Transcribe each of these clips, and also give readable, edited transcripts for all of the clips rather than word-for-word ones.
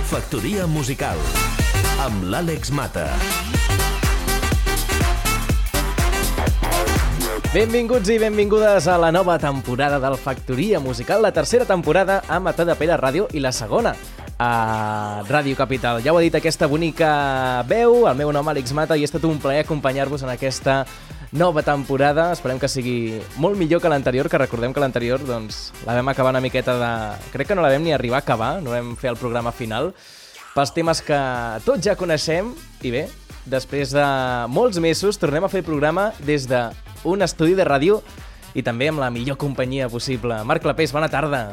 Factoria musical amb l'Àlex Mata. Benvinguts i benvingudes a la nova temporada del Factoria musical, la tercera temporada a Matadepera Ràdio i la segona a Ràdio Capital. Ja ho ha dit aquesta bonica veu, el meu nom Àlex Mata, i ha estat un plaer acompanyar-vos en aquesta nova temporada. Esperem que sigui molt millor que l'anterior, que recordem que l'anterior doncs, la vam acabar una miqueta de... Crec que no la vam ni arribar a acabar, no vam fer el programa final, pels temes que tots ja coneixem. I bé, després de molts mesos tornem a fer programa des d'un estudi de ràdio i també amb la millor companyia possible. Marc Clapés, bona tarda.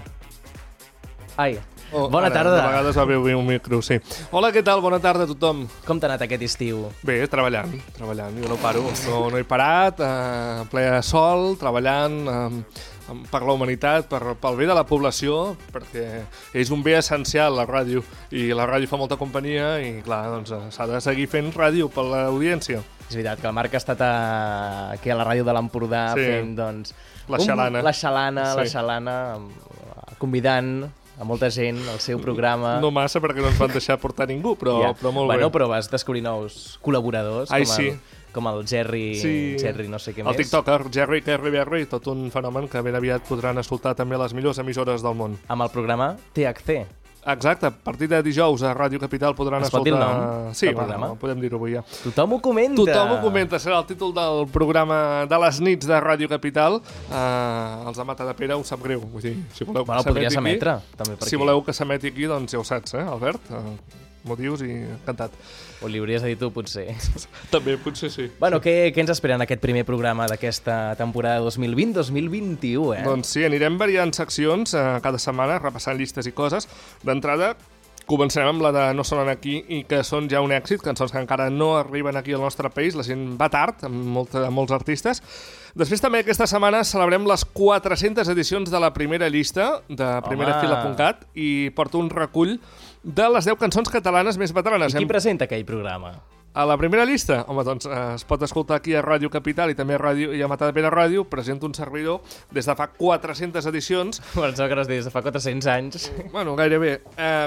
Ai, bona tarda. De vegades va bé obrir un micro, sí. Hola, què tal? Bona tarda a tothom. Com t'ha anat aquest estiu? Bé, treballant. Jo no paro. No he parat, ple de sol, treballant per la humanitat, pel bé de la població, perquè és un bé essencial, la ràdio, i la ràdio fa molta companyia i, clar, doncs s'ha de seguir fent ràdio per l'audiència. És veritat que el Marc ha estat aquí a la ràdio de l'Empordà fent, doncs... La xalana. La xalana, convidant a molta gent al seu programa. No massa, perquè no ens van deixar portar ningú, però molt bé. Bueno, però vas descobrir nous col·laboradors, com el Jerry, no sé què més. El tiktoker, Jerry Berry, tot un fenomen que ben aviat podran escoltar també a les millors emissores del món. Amb el programa THC. Exacte, a partir de dijous a Ràdio Capital podran escoltar... Es pot dir el nom del programa? Podem dir-ho avui ja. Tothom ho comenta! Tothom ho comenta, serà el títol del programa de les nits de Ràdio Capital. Els de Matadepera ho sap greu. Vull dir, si voleu que podria s'emetre, també per aquí. Si voleu que s'emeti aquí, doncs ja ho saps, Albert? M'ho dius i encantat. O li hauries de dir tu, potser. També, potser sí. Bueno, què ens espera en aquest primer programa d'aquesta temporada 2020-2021, Doncs sí, anirem variant seccions cada setmana, repassant llistes i coses. D'entrada, començarem amb la de No sonen aquí i que són ja un èxit, cançons que encara no arriben aquí al nostre país, la gent va tard, amb molts artistes. Després també aquesta setmana celebrem les 400 edicions de la primera llista, de primerafila.cat, i porto un recull de les 10 cançons catalanes més veteranes. I qui presenta aquell programa? A la primera llista? Home, doncs es pot escoltar aquí a Ràdio Capital i també a Matadepera Ràdio. Presenta un servidor des de fa 400 edicions. Bueno, que des de fa 400 anys. Bueno, gairebé.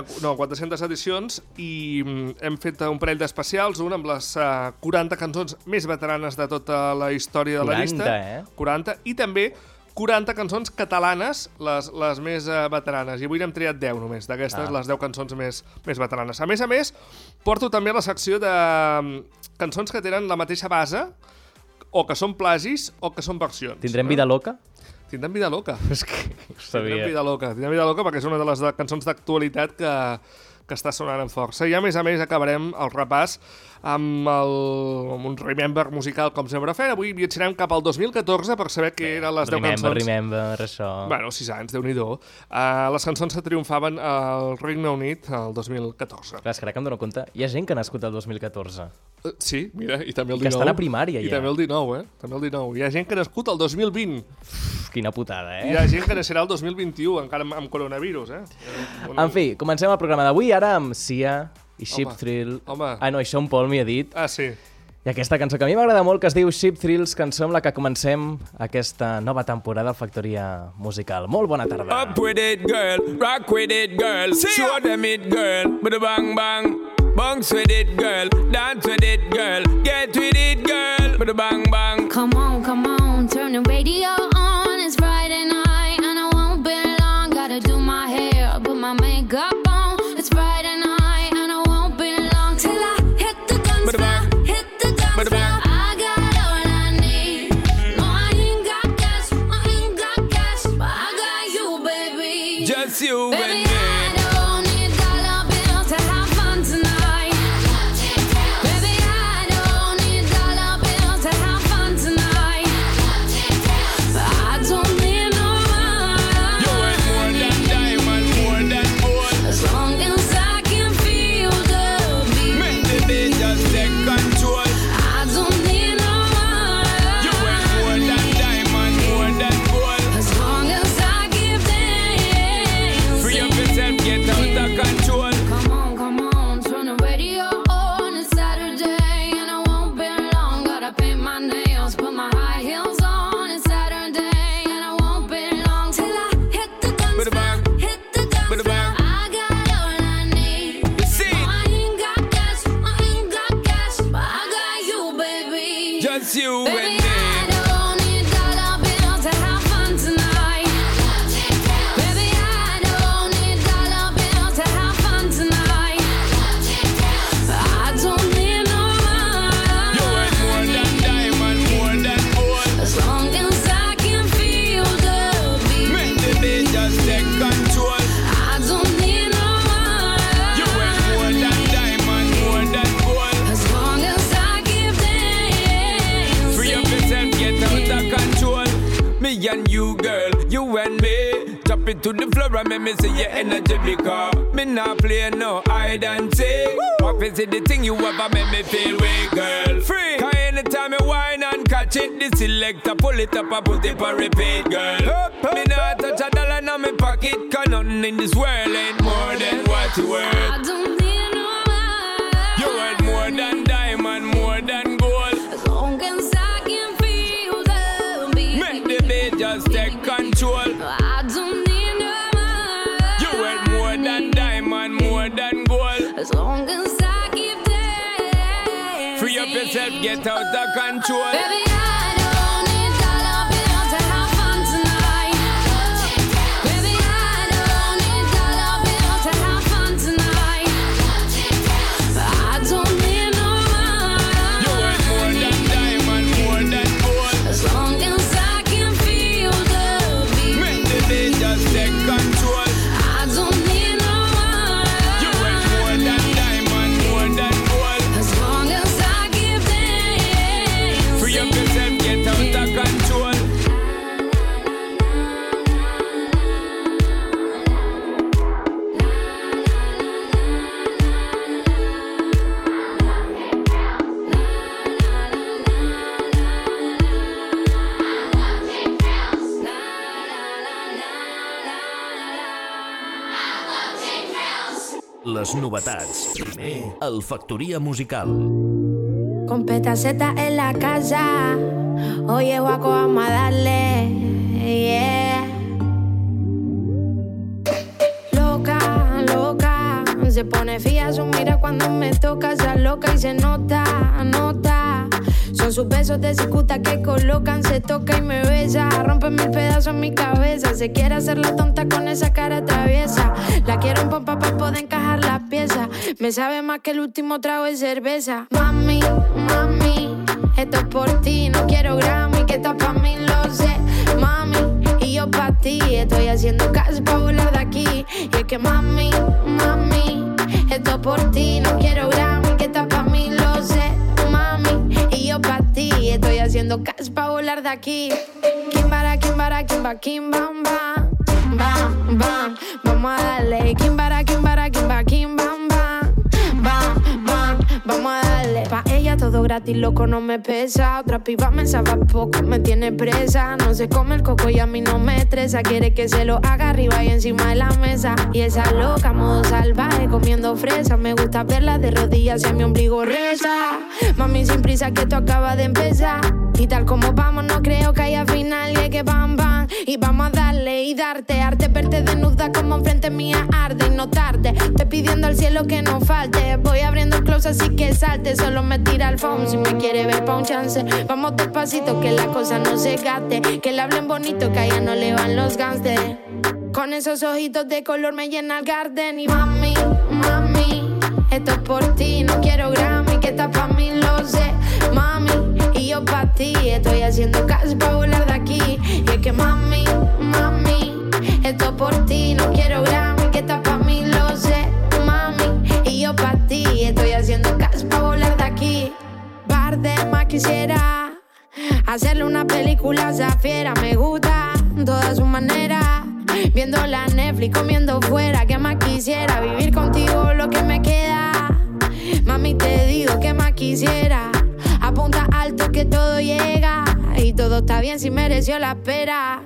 400 edicions i hem fet un parell d'especials, un amb les 40 cançons més veteranes de tota la història de la llista. 40, i també 40 cançons catalanes, les més veteranes. I avui n'hem triat 10 només, d'aquestes, les 10 cançons més veteranes. A més, porto també la secció de cançons que tenen la mateixa base, o que són plagis, o que són versions. Tindrem Vida Loca? Tindrem Vida Loca. És que ho sabia. Tindrem Vida Loca perquè és una de les cançons d'actualitat que està sonant amb força. I a més acabarem el repàs amb un remember musical com sempre fem. Avui viatjarem cap al 2014 per saber què eren les 10 cançons. Remember, això... Bueno, 6 anys, Déu-n'hi-do. Les cançons que triomfaven al Regne Unit el 2014. Clar, és que ara que em dono compte, hi ha gent que ha nascut el 2014. Sí, mira, i també el 19. Que estan a primària, ja. I també el 19, També el 19. Hi ha gent que ha nascut el 2020. Quina putada, Hi ha gent que naixerà el 2021, encara amb coronavirus, En fi, comencem el programa d'avui, ara amb Sia i Ship Thrill. No, i Sean Paul m'hi ha dit. Sí. I aquesta cançó que a mi m'agrada molt, que es diu Ship Thrills, cançó amb la que comencem aquesta nova temporada del Factoria Musical. Molt bona tarda. Up with it, girl. Rock with it, girl. Show them it, girl. Bang, bang. Bounce with it, girl. Dance with it, girl. Get with it, girl. Bang, bang. Come on. Turn the radio on. It's Friday night and I won't be long. Gotta do my hair, put my makeup on. It's Friday night and I won't be long till I hit the guns now. Hit the guns now. I got all I need. No, I ain't got cash, but I got you, baby. Just you baby, and me. I don't need dollar bills to have fun tonight. Baby, I don't need dollar bills to have fun tonight. But just you Baby, and me. I don't need dollar bills to have fun tonight. Baby, I don't need dollar bills to have fun tonight. I don't need no money. You ain't more than diamond, more than gold. As long as I can feel the beat. Make the beat just take control. I don't need no money. You ain't more than diamond, more than gold. As long as I give dance. Free up yourself, get out of control. Me and you, girl, you and me. Drop it to the floor and make me see your energy because me not play no hide and seek. What is it the thing you ever make me feel weak, girl? Free. Cause anytime you whine and catch it, the selector pull it up and put it on repeat, girl. Me not touch a dollar in my pocket, cause nothing in this world ain't more than what you worth. I don't need no money. You worth more than diamond, more than gold. As long as I can feel the beat. Make the beat just take control. I don't need no money. You worth more than diamond, more than gold. As long as I keep dancing. Free up yourself, get out of control. Baby, I don't need dollar bills to have fun tonight. Baby, I don't need dollar bills to have fun tonight. I don't need no money. You worth more than diamond, more than gold. As long as I can feel the beat. Make the beat just take control. I don't need no money. You worth more than diamond, more than gold. As long as I give dance. Free up yourself, get out of control. Les novetats. Primer, el Factoria Musical. Con petaceta en la casa. Oye, guaco, vamos a darle. Yeah. Loca, loca. Se pone fía su mira cuando me toca. Se loca y se nota, nota. Son sus besos de cicuta que colocan. Se toca y me besa. Rompe mil pedazos en mi cabeza. Se quiere hacer la tonta con esa cara traviesa. La quiero en pompa para poder encajar las piezas. Me sabe más que el último trago de cerveza. Mami, mami, esto es por ti. No quiero Grammy, que estás pa' mí, lo sé. Mami, y yo pa' ti. Estoy haciendo caso pa' volar de aquí. Y es que mami, mami, esto es por ti. No quiero Grammy, que estás pa' mí, lo sé. Mami, y yo pa' ti. Estoy haciendo caso pa' volar de aquí. Kimbara, kimbara, kimba, kimbam, bam. Bam, bam, vamos a darle. Kimbara, kimbara, kimba, kimbam, bam. Bam, bam, vamos a darle. Pa' ella todo gratis, loco, no me pesa. Otra piba me sabe poco, me tiene presa. No se come el coco y a mí no me estresa. Quiere que se lo haga arriba y encima de la mesa. Y esa loca, modo salvaje, comiendo fresa. Me gusta verla de rodillas y a mi ombligo reza. Mami, sin prisa que esto acaba de empezar. Y tal como vamos, no creo que haya final. Y es que bam, bam, y vamos a darle y darte. Arte, verte desnuda como enfrente mía arde. Y no tarde, estoy pidiendo al cielo que no falte. Voy abriendo el close así que salte. Solo me tira el phone si me quiere ver pa' un chance. Vamos despacito que la cosa no se gaste. Que le hablen bonito que a ella no le van los gangsters. Con esos ojitos de color me llena el garden. Y mami, mami, esto es por ti. No quiero Grammy, que estás pa' mí, lo sé. Mami, y yo pa' ti. Estoy haciendo caso pa' volar de aquí. Y es que mami, mami, esto es por ti. No quiero Grammy, que estás pa' mí, lo sé. Mami, y yo pa' ti. Estoy haciendo caso pa' volar de aquí. Bardem quisiera hacerle una película zafiera. Me gusta toda su manera. Viendo la Netflix, comiendo fuera. ¿Qué más quisiera? Vivir contigo lo que me queda. Mami, te digo que más quisiera. Apunta alto que todo llega. Y todo está bien si mereció la espera.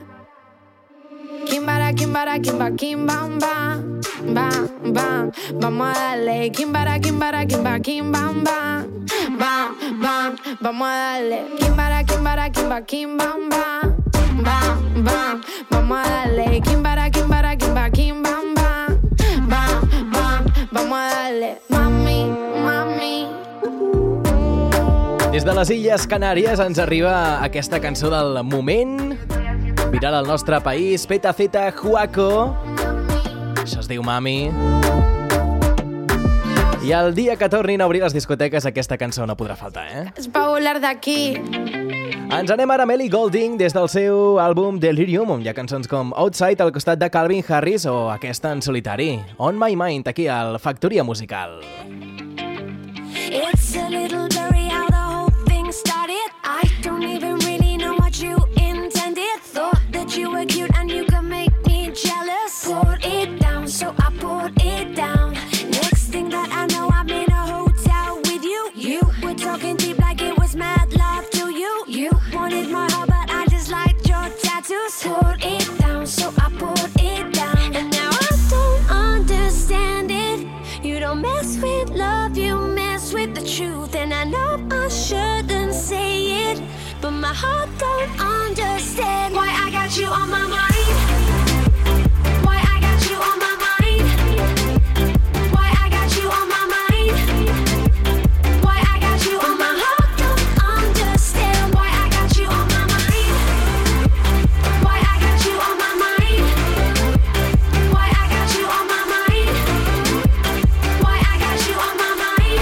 Kimbara, kimbara, kimba, kimbam, bam. Bam, bam, vamos a darle. Kimbara, kimbara, kimba, kimbam, bam. Bam, bam, vamos a darle. Kimbara, kimbara, kimba, kimbam, bam. Bam, bam, vamos a darle. Kimbara, kimbara, kimba, kimbam, bam. Bam, bam, vamos a darle. Mami, mami. Des de les Illes Canàries ens arriba aquesta cançó del moment, viral al nostre país, Petaceta Juaco. Això es diu Mami. I el dia que tornin a obrir les discoteques aquesta cançó no podrà faltar, Es va volar d'aquí. Ens anem ara a Ellie Goulding des del seu àlbum Delirium, on hi ha cançons com Outside al costat de Calvin Harris o aquesta en solitari, On My Mind, aquí al Factoria Musical. It's a little blurry how the whole thing started. I don't even really know what you intended. Thought that you were cute and you could make me jealous. Poured it down, so I poured it down. Next thing that I know, I'm in a hotel with you. You were talking deep like it was mad love to you. You wanted my heart, but I just liked your tattoos. Poured it down, so I poured it down. And now I don't understand it. You don't mess with love, you mess with the truth. And I know I shouldn't say it, but my heart don't understand why I got you on my mind. Why I got you on my mind. Why I got you on my mind. Why I got you on my heart don't understand why I got you on my mind. Why I got you on my mind. Why I got you on my mind. Why I got you on my mind.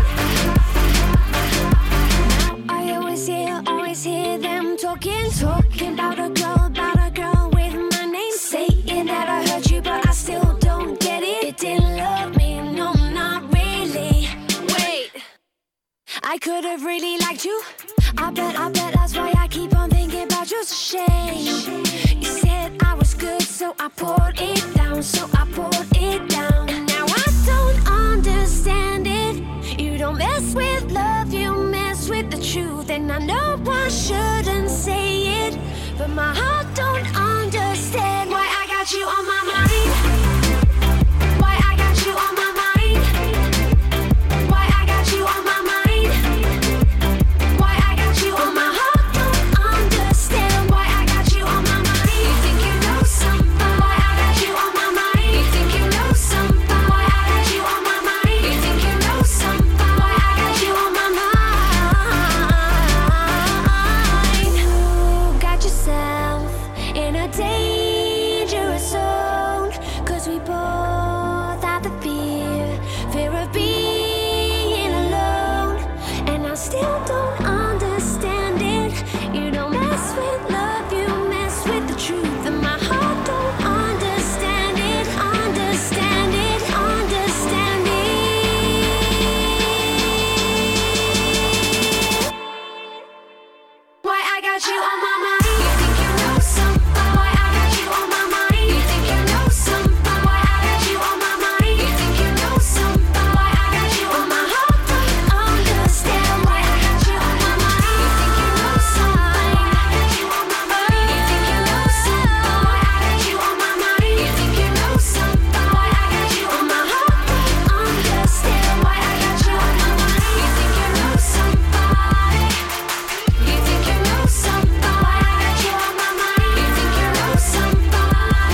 Now I always hear them talking about a girl with my name, saying that I hurt you, but I still don't get it. It didn't love me, no, not really. Wait, I could have really liked you. I bet that's why I keep on thinking about you. It's a shame. You said I was good, so I poured it down, so I poured it down. And now I don't understand it. You don't mess with love, you mess with the truth. And I know I shouldn't say it, but my heart don't understand why I got you on my mind. Why I got you on my mind. Why I got you on my mind. Why I got you on my heart don't understand why I got you on my mind. You think you know something? Why I got you on my mind. You think you know something? Why I got you on my mind. You think you know something? Why I got you on my mind. You got yourself in a dangerous zone, 'cause we both have the fear of being alone. And I still don't understand it. You don't mess with love, you mess with the truth. And my heart don't understand it, understand it, understand it. Why I got you on my mind. You think you know something? Why I got you on my mind. You think you know something? Why I got you on my mind. You think you know something? Why I got you on my heart don't understand why I got you on my mind. You think you know something? Why I got you on my mind. You think you know something? Why I got you on my mind. You think you know something? Why I got you on my heart don't understand why I got you on my mind. You think you know something? You think you know something? Why I got you on my mind. You think you know something?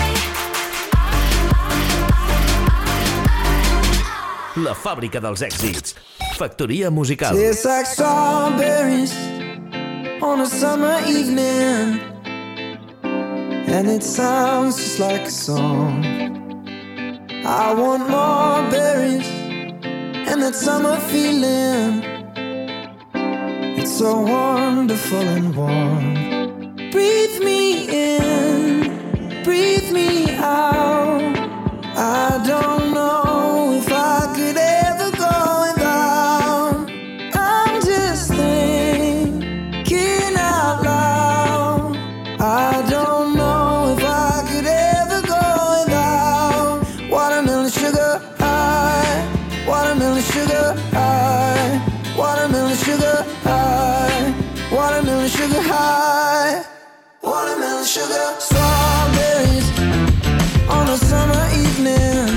La fàbrica dels èxits. Factoria musical. Tastes like strawberries on a summer evening, and it sounds just like a song. I want more berries and that summer feeling. It's so wonderful and warm. Breathe me in, breathe me out. I don't know if I could ever go without. I'm just thinking out loud. I don't know if I could ever go without. Watermelon sugar high, watermelon sugar high, watermelon sugar high, watermelon sugar high, watermelon sugar. Strawberries on a summer evening.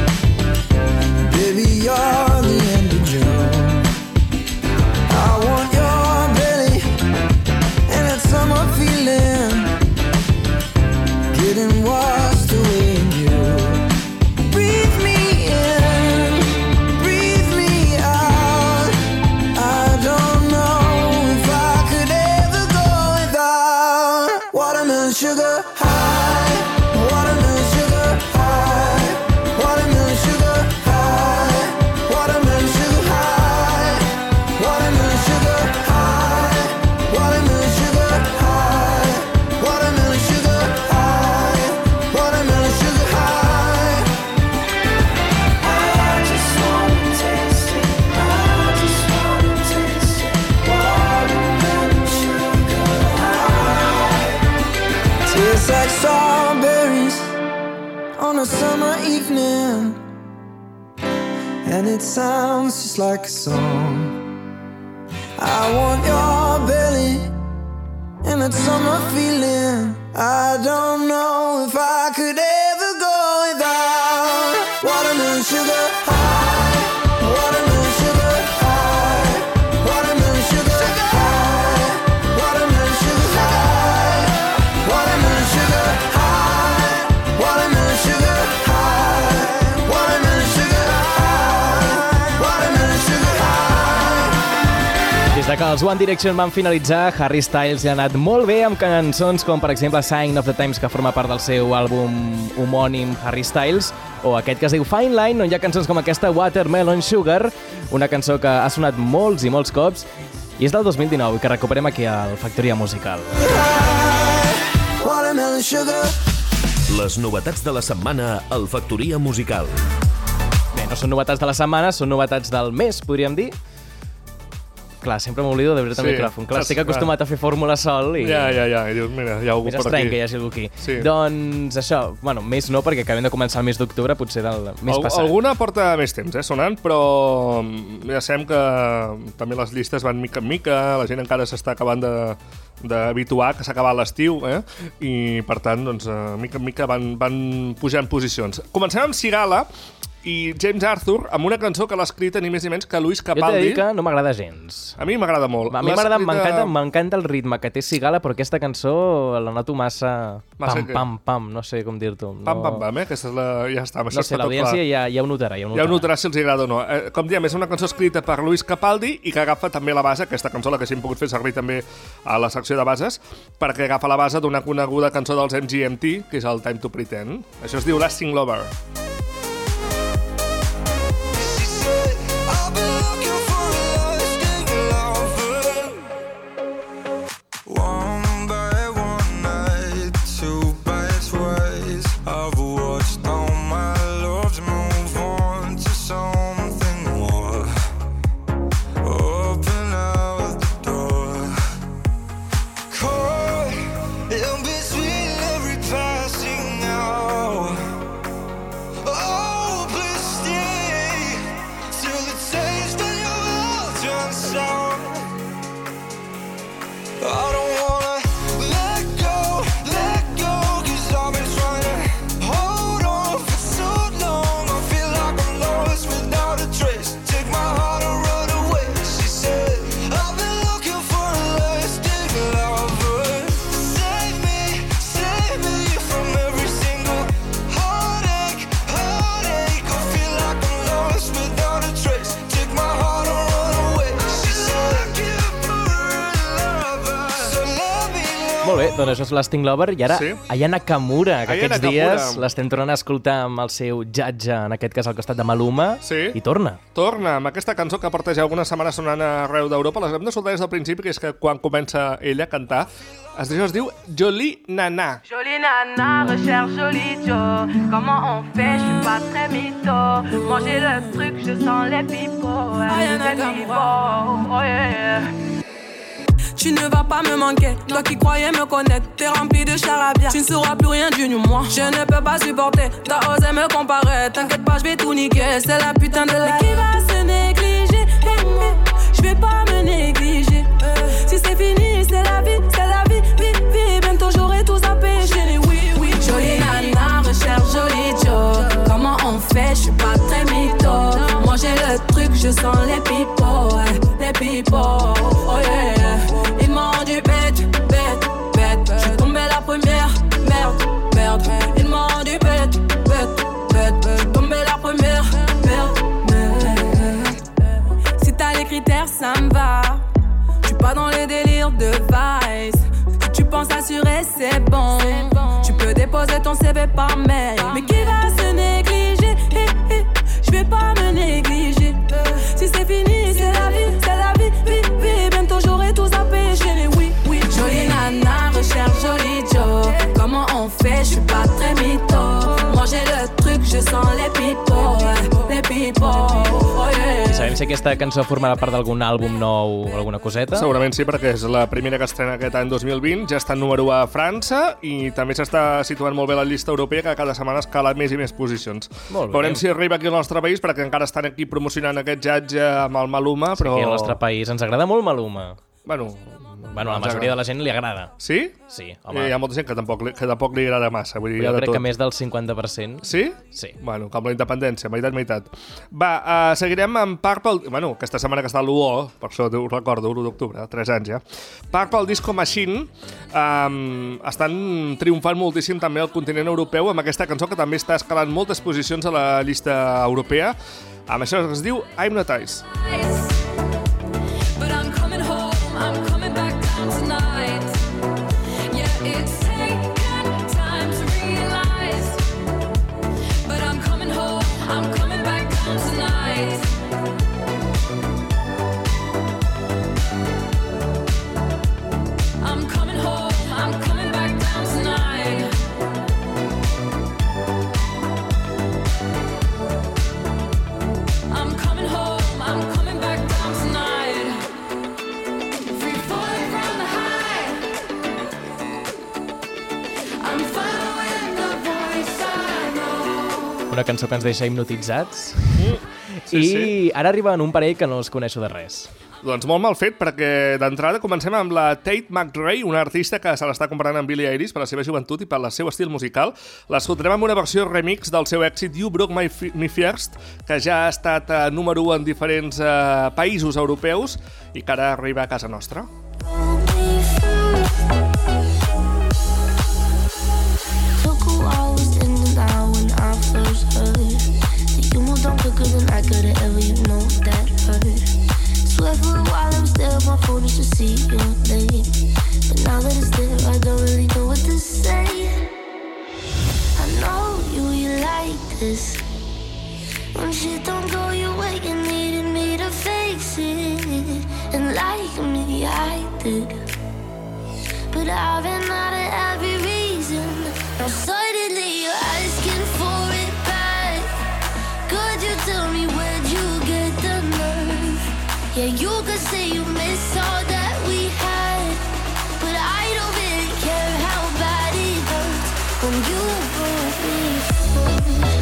Baby, you're the end of June. I want your belly and that summer feeling, getting washed away in you. Breathe me in, breathe me out. I don't know and it sounds just like a song. I want your belly and that summer feeling. I don't know if I could ever go without watermelon sugar high, watermelon sugar high, watermelon sugar high, watermelon sugar high, watermelon sugar high, watermelon sugar high, watermelon sugar high, watermelon sugar high. Des que els One Direction van finalitzar, Harry Styles ja ha anat molt bé amb cançons com, per exemple, Sign of the Times, que forma part del seu àlbum homònim Harry Styles, o aquest que es diu Fine Line, on hi ha cançons com aquesta Watermelon Sugar, una cançó que ha sonat molts i molts cops, i és del 2019, que recuperem aquí al Factoria Musical. Les novetats de la setmana al Factoria Musical. Bé, no són novetats de la setmana, són novetats del mes, podríem dir. Clar, sempre m'oblido de veritat el micròfon. Clar, estic acostumat a fer fórmula sol i... Ja. I dius, mira, hi ha algú per aquí. És estrany que hi hagi algú aquí. Sí. Doncs això, bueno, més no, perquè acabem de començar el mes d'octubre, potser del mes passat. Alguna porta més temps, sonant, però ja sabem que també les llistes van mica en mica, la gent encara s'està acabant d'habituar, que s'ha acabat l'estiu, i per tant, doncs, mica en mica van pujant posicions. Comencem amb Sigala i James Arthur amb una cançó que l'ha escrita ni més ni menys que Luis Capaldi. Jo t'he de dir que no m'agrada gens. A mi m'agrada molt. A mi m'encanta el ritme que té Sigala, però aquesta cançó la noto massa pam, no sé com dir-t'ho. Pam, aquesta és la... ja està. No sé, l'audiència ja ho notarà. Ja ho notarà si els agrada o no. Com diem, és una cançó escrita per Luis Capaldi i que agafa també la base, aquesta cançó, la que sí hem pogut fer servir també a la secció de bases, perquè agafa la base d'una coneguda cançó dels MGMT, que és el Time to Pretend. Això es diu Lasting Lover. Molt bé, doncs això és Lasting Lover. I ara, Aya Nakamura, que aquests dies l'estem tornant a escoltar amb el seu Jatja, en aquest cas al costat de Maluma, i torna. Torna, amb aquesta cançó que porta ja algunes setmanes sonant arreu d'Europa. Les hem d'escoltar des del principi, que és que quan comença ella a cantar, es diu Jolie Nana. Jolie Nana, recherche Jolie Joe. Comment on fait, je suis pas très mytho. Manger le truc, je sens les pipeaux. Aya Nakamura, oh yeah. Tu ne vas pas me manquer, toi qui croyais me connaître. T'es rempli de charabia, tu ne sauras plus rien du moi. Je ne peux pas supporter, t'as osé me comparer. T'inquiète pas, je vais tout niquer, c'est la putain de la... Mais qui va se négliger? Je vais pas me négliger. Si c'est fini, c'est la vie, vie. Bientôt j'aurai tout zappé, chérie, oui. Jolie nana, recherche Jolie Joe. Comment on fait, je suis pas très mytho. Moi j'ai le truc, je sens les pipeaux, oh yeah. Ils m'ont rendu bête. Je suis tombée la première, merde. Ils m'ont rendu bête. Je suis tombée la première, merde. Si t'as les critères, ça me va. Je suis pas dans les délires de Vice. Si tu penses assurer, c'est bon. Tu peux déposer ton CV par mail. Mais qui va se négliger? Je vais pas me négliger. Si c'est fini, c'est la vie, vie. Bientôt j'aurai tout zappé, chérie, oui. Jolie nana, recherche Jolie Joe. Comment on fait, je suis pas très mytho. Moi j'ai le truc, je sens les pipeaux, oh yeah. Sabem si aquesta cançó formarà part d'algun àlbum nou o alguna coseta? Segurament sí, perquè és la primera que estrena aquest any 2020, ja està en número 1 a França i també s'està situant molt bé la llista europea, que cada setmana escala més i més posicions. Veurem si arriba aquí al nostre país, perquè encara estan aquí promocionant aquest jatge amb el Maluma, però... Sí, aquí al nostre país ens agrada molt Maluma. Bueno, la majoria de la gent li agrada. Sí? Sí, home. Hi ha molta gent que tampoc li agrada massa. Vull dir, jo crec que més del 50%. Sí? Sí. Bueno, com la independència, meitat. Va, seguirem amb Purple... Bueno, aquesta setmana que està l'1, per això ho recordo, l'1 d'octubre, 3 anys ja. Purple Disco Machine estan triomfant moltíssim també al continent europeu amb aquesta cançó que també està escalant moltes posicions a la llista europea. Amb això es diu Hypnotize. I'm coming back down tonight. Yeah, it's taken time to realize, but I'm coming home, I'm coming back down tonight. I'm coming home, I'm coming back down tonight. I'm coming home, I'm coming back down tonight. Una cançó que ens deixa hipnotitzats. Sí. Ara arriben un parell que no els coneixo de res. Doncs molt mal fet, perquè d'entrada comencem amb la Tate McRae, una artista que se l'està comparant amb Billie Eilish per la seva joventut i per el seu estil musical. L'escoltarem amb una versió remix del seu èxit You Broke Me First, que ja ha estat número 1 en diferents països europeus i que ara arriba a casa nostra. Than I could have ever, you know that hurt. Swear for a while I was there on my phone just to see your name, but now that it's there I don't really know what to say. I know you like this. When shit don't go your way, you needed me to fix it, and like me I did, but I've been out of every reason. Now suddenly you're asking for it back. Could you tell me where'd you get the nerve? Yeah, you could say you miss all that we had, but I don't really care how bad it hurts when you broke me first.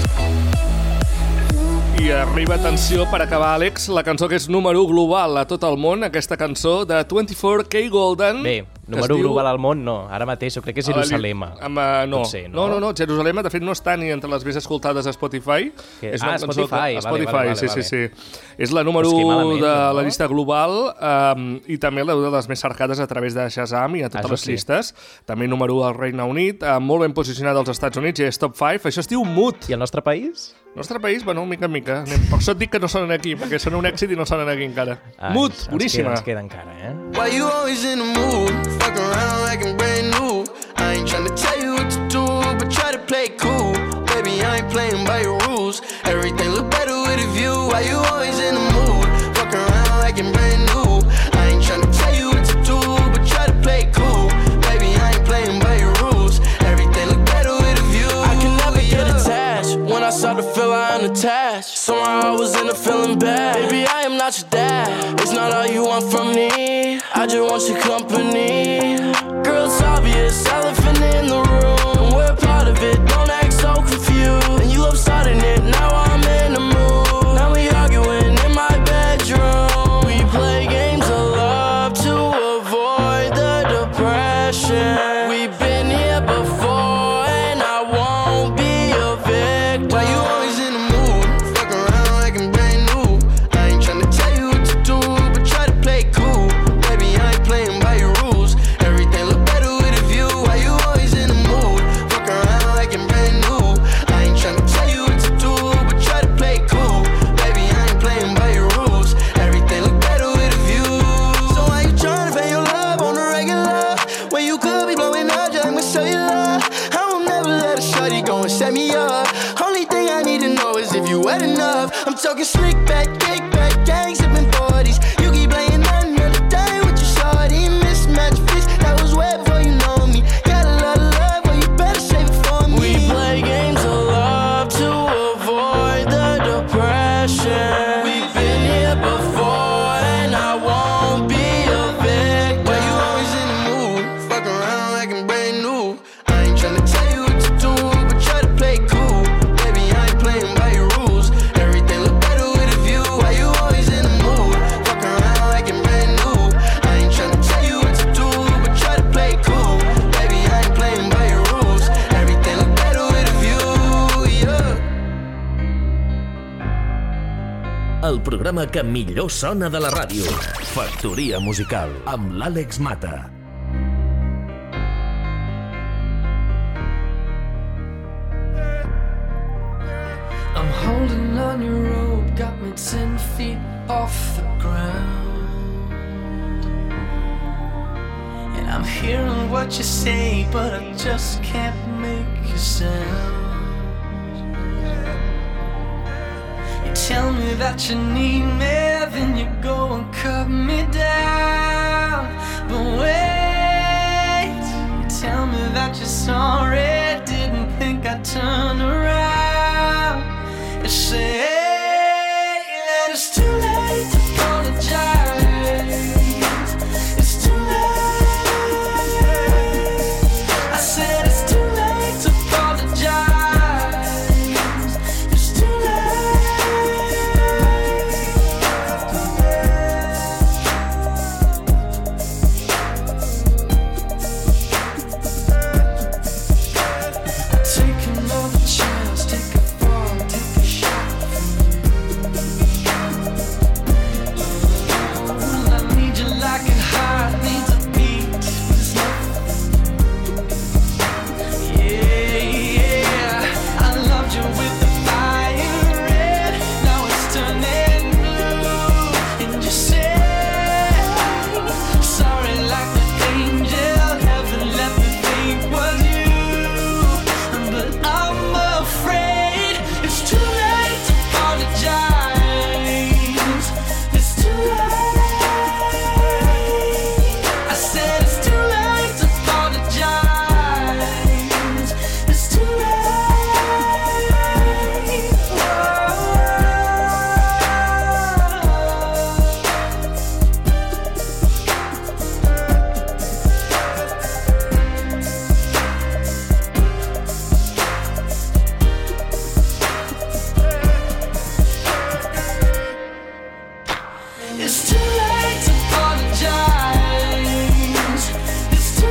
I arriba, atenció, per acabar, Àlex, la cançó que és número 1 global a tot el món, aquesta cançó de 24K Golden. Bé, número 1 global al món no, ara mateix jo crec que és Jerusalem. No. Potser, no, Jerusalem de fet no està ni entre les més escoltades a Spotify. És una Spotify, Spotify, sí. És la número 1 de la llista global i també una de les més cercades a través de Shazam i a totes les llistes. També número 1 al Regne Unit, molt ben posicionada als Estats Units i és top 5. Això es diu Mood. I el nostre país? El nostre país, bueno, mica en mica. Per això et dic que no sonen aquí, perquè són un èxit i no sonen aquí encara. Mood, boníssima. Ens queda encara, Why you always in the mood? Fuck around like I'm brand new. I ain't tryna tell you what to do, but try to play cool. Baby, I ain't playing by your rules. Everything look better with a view. Why you always in the mood? Fuck around like I'm brand new. I ain't tryna tell you what to do, but try to play cool. Baby, I ain't playing by your rules. Everything look better with a view. I can never get attached. When I start to feel I'm unattached, somehow I was in a feeling bad. Baby, I am not your dad. It's not all you want from me. I just want your company. Girl, it's obvious, elephant in the room, and we're part of it. Don't act so confused. And you love starting it, now I'm in the mood. Now we arguing in my bedroom. We play games of love to avoid the depression. We've been here before, and I won't be a victim. Why you always in the mood? Fuck around like I'm brand new. I ain't tryna tell you what to do, but try to play cool. Baby, I ain't playing by your rules. Everything look better with a view. Why you always in the mood? Fuck around like I'm brand new. I ain't tryna tell you what to do, but try to play cool. Baby, I ain't playing by your rules. Everything look better with a view. So why you tryna pay your love on the regular when you could be blowing up just like my cellular? I will never let a shawty go and set me up. Only thing I need to know is if you wet enough. I'm talking slick back, kick back, gang sipping 40s. You keep playing another day with your shawty. Mismatch fish, that was wet before you know me. Got a lot of love, but you better save it for me. We play games of love to avoid the depression. We've been here el programa que millor sona de la ràdio. Factoria musical, amb l'Àlex Mata. I'm holding on your rope, got me 10 feet off the ground. And I'm hearing what you say, but I just can't make a sound. You tell me that you need me, then you go and cut me down. But wait, you tell me that you're sorry, didn't think I'd turn around. You say that it's too late to apologize. It's too late. I said it's too late to apologize. It's too late. Take another chance, take a fall, take a shot. Well, I need you like a heart needs a beat. Yeah, yeah. I loved you with the fire red. Now it's turning blue. And you say sorry like an angel. Heaven let me think was you. But I'm afraid it's too late to apologize. It's too late. I said it's too late to apologize. It's too late. It's too late to apologize. It's too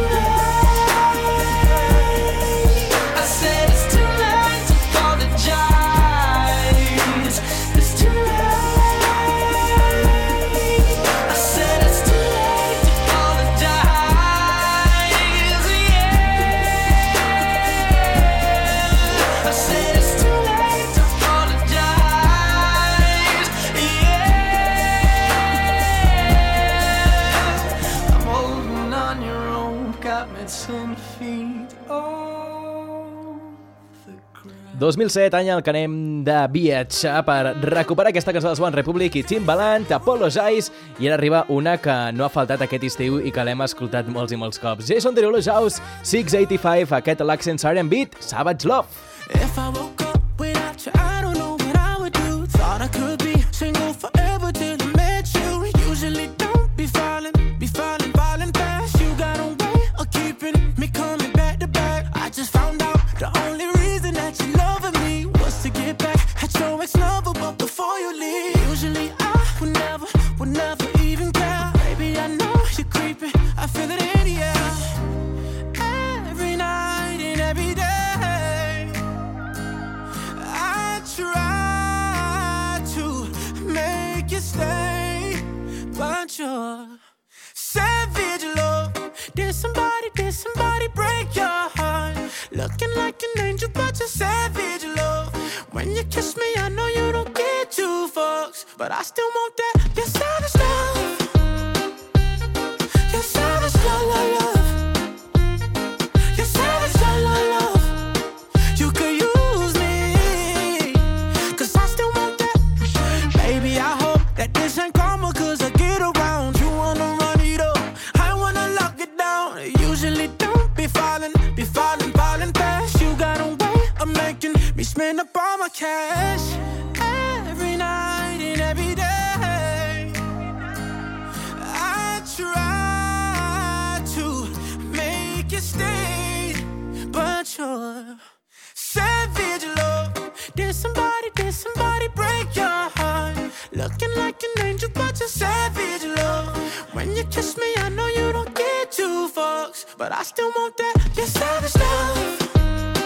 late. I said it's too late to apologize. It's too late. I said it's too late to apologize. Yeah. I said it's too late to apologize. Yeah. I'm holding on your rope, got me 10 feet off the ground. 2007, any al que anem de viatjar per recuperar aquesta cançó dels One Republic i Timbaland, Apologize, i ara arriba una que no ha faltat aquest estiu i que l'hem escoltat molts i molts cops. Jason Derulo House, 685, aquest L'accent Siren Beat, Savage Love. If I woke up without you, I don't know what I would do. Thought I could be single forever till I met you. Usually don't be falling fast. You got a way of keeping me coming back to back. I just found out the only reason that you loving me was to get back at your ex-lover, but before you leave, usually I would never even care. Baby, I know you're creeping, I feel it in the air. Every night and every day, I try to make you stay, but you're savage love. Did somebody break your heart? Looking like an angel, but you're savage love. When you kiss me, I know you don't get 2 fucks, but I still want that. You're savage love. You're savage love, love, love. You're savage love, love, love. You could use me, 'cause I still want that. Baby, I hope that this ain't karma, 'cause I get around. You wanna run it up, I wanna lock it down. Usually don't be falling fast. You got a way of making me spend up all my cash. Every night and every day, I try to make you stay, but you're savage love. Did somebody break your heart? Looking like an angel, but you're savage love. When you kiss me, I know you don't get 2 fucks, but I still want that. You're savage love.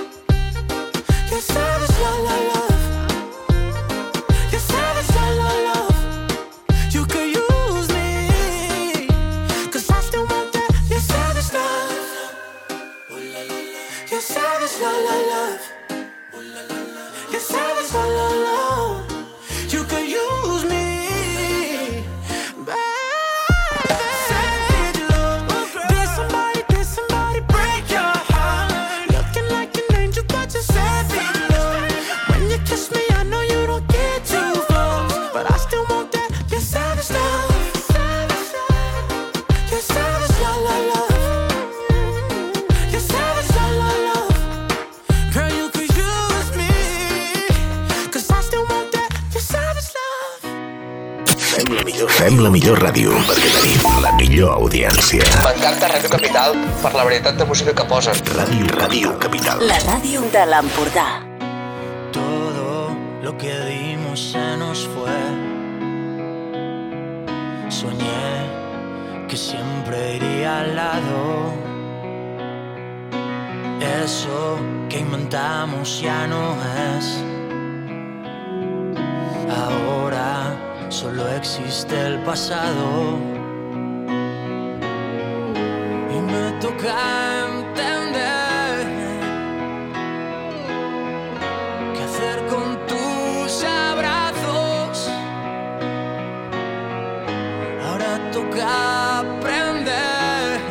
You're savage love, love, love. You're savage love, love, love. Fem la millor ràdio perquè tenim la millor audiència. M'encanta Ràdio Capital per la varietat de música que posen. Ràdio Capital. La ràdio de l'Empordà. Todo lo que dimos se nos fue. Soñé que siempre iría al lado. Eso que inventamos ya no es. Ahora solo existe el pasado. Y me toca entender qué hacer con tus abrazos. Ahora toca aprender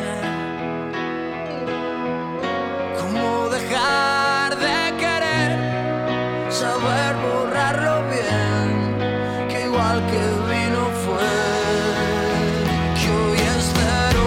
cómo dejar de querer, saber borrarlo bien, que igual que vino fue, que hoy es cero.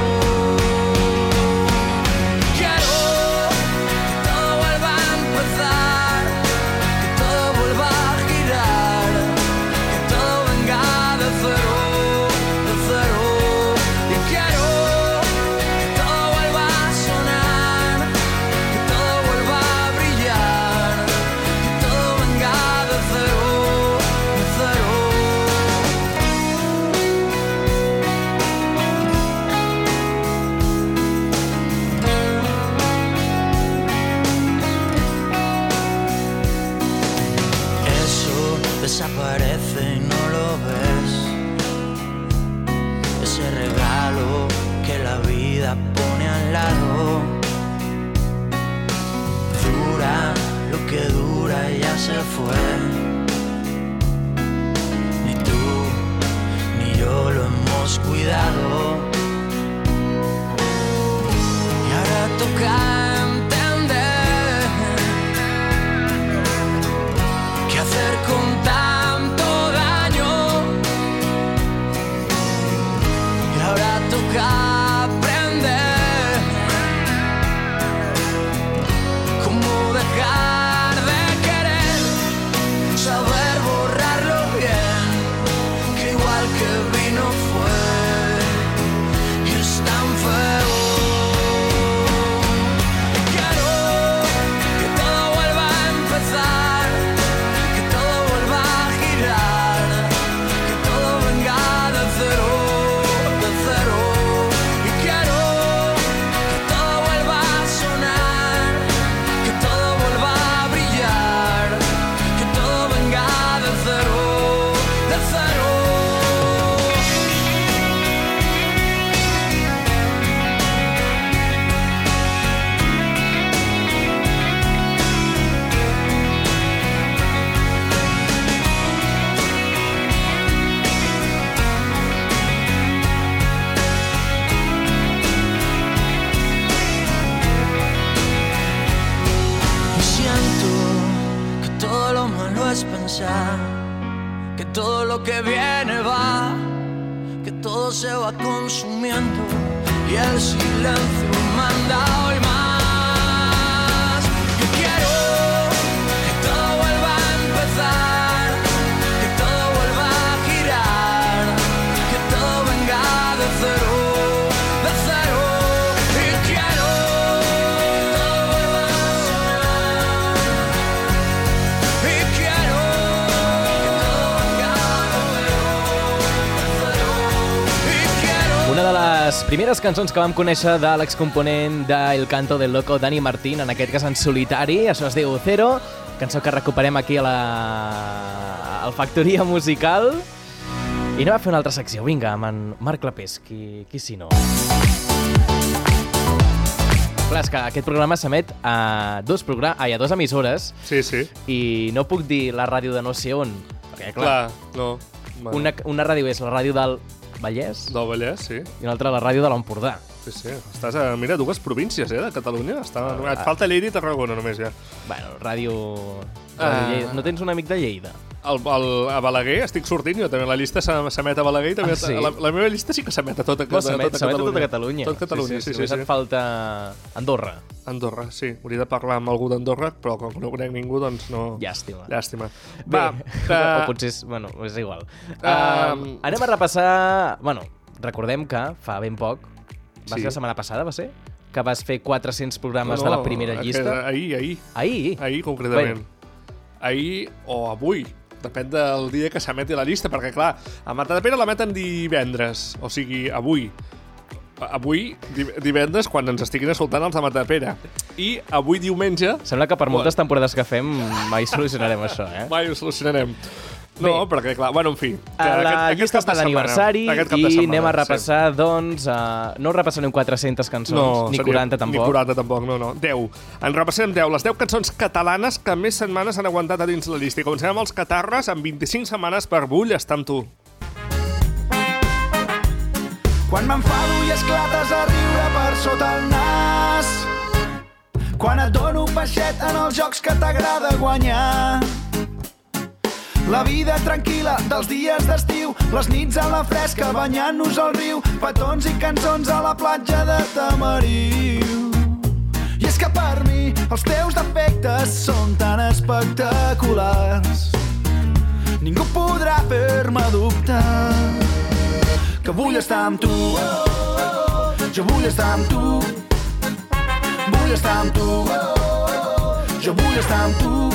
Quiero que todo vuelva a empezar, que todo vuelva a girar, que todo venga de cero, de cero. Y quiero que todo vuelva a sonar, que todo vuelva a brillar, que todo venga de cero, de cero. Eso desaparece y no lo ves. Ese regalo que la vida pone al lado. Dura lo que dura y ya se fue. Ni tú ni yo lo hemos cuidado. Y ahora toca entender qué hacer con tanto daño. Y ahora toca aprender cómo dejar de querer, saber borrarlo bien, que igual que vino fue, y es tan feo. Quiero que todo vuelva a empezar, que todo vuelva a girar, que todo venga de cero, de cero. Y quiero que todo vuelva a sonar, que todo vuelva a brillar, que todo venga de cero, de cero. Y siento que todo lo malo es pensar que todo lo que viene va, que todo se va consumiendo y el silencio manda hoy más. Yo quiero que todo vuelva a empezar, que todo vuelva a girar, que todo venga de cero, de cero. Y quiero que todo vuelva a sonar, y quiero que todo venga de cero, y quiero. Una de les primeres cançons que vam conèixer de l'excomponent d'El Canto del Loco, Dani Martín, en aquest cas en solitari, això es diu Cero, cançó que recuperem aquí al Factoria Musical. I anem a fer una altra secció, vinga, amb en Marc Clapés, qui si no. Clar, és que aquest programa s'emet a dues emissores. Sí, sí. I no puc dir la ràdio de no sé on. Perquè, clar, no. Una ràdio és la ràdio del Vallès. Del Vallès, sí. I una altra la ràdio de l'Empordà. Sí, sí. Estàs a, mira, dues províncies, de Catalunya. Et falta Lleida i Tarragona, només, ja. Bueno, ràdio... No tens un amic de Lleida? a Balaguer estic sortint, jo també la llista s'emet a Balaguer i també la meva llista sí que s'emet a tota Catalunya. S'emet a tota Catalunya. Tot Catalunya, sí. Només et falta Andorra. Andorra, sí. Hauria de parlar amb algú d'Andorra, però com que no conec ningú, doncs no... Llàstima. Va, o potser és... Bueno, és igual. Anem a repassar... Bueno, recordem que fa ben poc, va ser la setmana passada, va ser? Que vas fer 400 programes de la primera llista. Ahir. Ahir, concretament. Ahir o avui. Depèn del dia que s'emeti la llista, perquè, clar, a Matadepera l'emeten divendres, o sigui, avui, divendres, quan ens estiguin escoltant els de Matadepera. I avui, diumenge... Sembla que per moltes temporades que fem mai solucionarem això, eh? Mai ho solucionarem. No, perquè, clar, bueno, en fi. La llista està d'aniversari i anem a repassar, doncs... No repassarem 400 cançons, ni 40 tampoc. Ni 40 tampoc, no. 10. En repassarem 10. Les 10 cançons catalanes que més setmanes han aguantat a dins la llista. I comencem amb els Catarres, amb 25 setmanes per Vull estar amb tu. Quan m'enfado i esclates a riure per sota el nas, quan et dono un baixet en els jocs que t'agrada guanyar, la vida tranquil·la dels dies d'estiu, les nits a la fresca banyant-nos al riu, petons i cançons a la platja de Tamariu. I és que per mi els teus defectes són tan espectaculars, ningú podrà fer-me dubtar que vull estar amb tu, jo vull estar amb tu, vull estar amb tu, jo vull estar amb tu.